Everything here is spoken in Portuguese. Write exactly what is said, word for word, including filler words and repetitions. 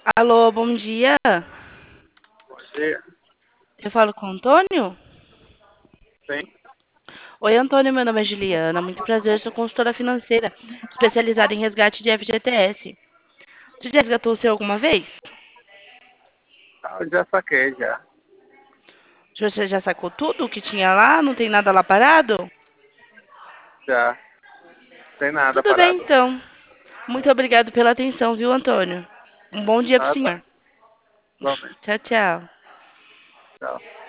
Alô, bom dia. Bom dia. Eu falo com o Antônio? Sim. Oi, Antônio, meu nome é Juliana. Muito prazer, sou consultora financeira, especializada em resgate de F G T S. Você já resgatou o seu alguma vez? Ah, eu já saquei já. Você já sacou tudo o que tinha lá? Não tem nada lá parado? Já. Tem nada Tudo bem, parado. então. Muito obrigado pela atenção, viu, Antônio? Um bom dia pro Ah, tá. senhor. Igualmente. Tchau, tchau. Tchau.